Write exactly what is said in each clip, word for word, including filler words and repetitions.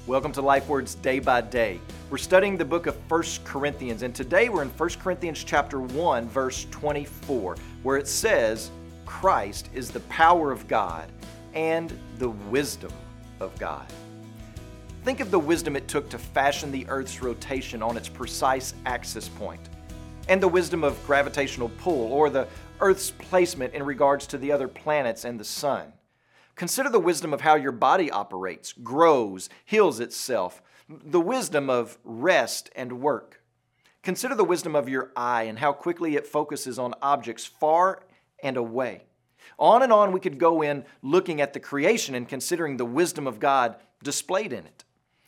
Welcome to Life Words Day by Day. We're studying the book of First Corinthians, and today we're in First Corinthians chapter one, verse twenty-four, where it says, Christ is the power of God and the wisdom of God. Think of the wisdom it took to fashion the Earth's rotation on its precise axis point, and the wisdom of gravitational pull, or the Earth's placement in regards to the other planets and the sun. Consider the wisdom of how your body operates, grows, heals itself, the wisdom of rest and work. Consider the wisdom of your eye and how quickly it focuses on objects far and away. On and on we could go in looking at the creation and considering the wisdom of God displayed in it.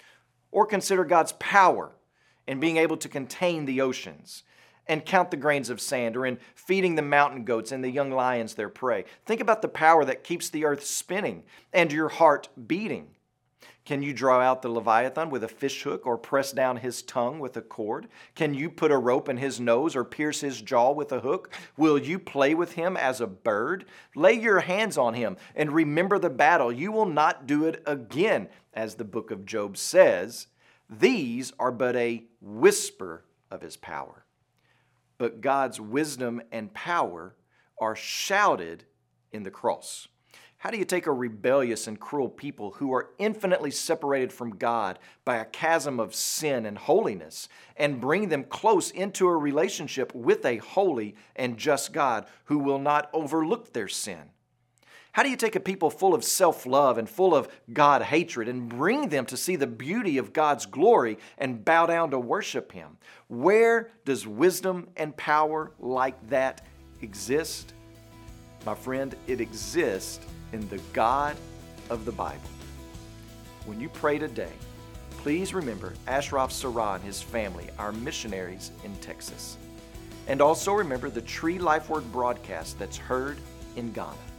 Or consider God's power in being able to contain the oceans and count the grains of sand, or in feeding the mountain goats and the young lions their prey. Think about the power that keeps the earth spinning and your heart beating. Can you draw out the Leviathan with a fish hook or press down his tongue with a cord? Can you put a rope in his nose or pierce his jaw with a hook? Will you play with him as a bird? Lay your hands on him and remember the battle. You will not do it again, as the book of Job says. These are but a whisper of his power. But God's wisdom and power are shouted in the cross. How do you take a rebellious and cruel people who are infinitely separated from God by a chasm of sin and holiness and bring them close into a relationship with a holy and just God who will not overlook their sin? How do you take a people full of self-love and full of God-hatred and bring them to see the beauty of God's glory and bow down to worship Him? Where does wisdom and power like that exist? My friend, it exists in the God of the Bible. When you pray today, please remember Ashraf Sarah and his family, our missionaries in Texas. And also remember the Tree Life Word broadcast that's heard in Ghana.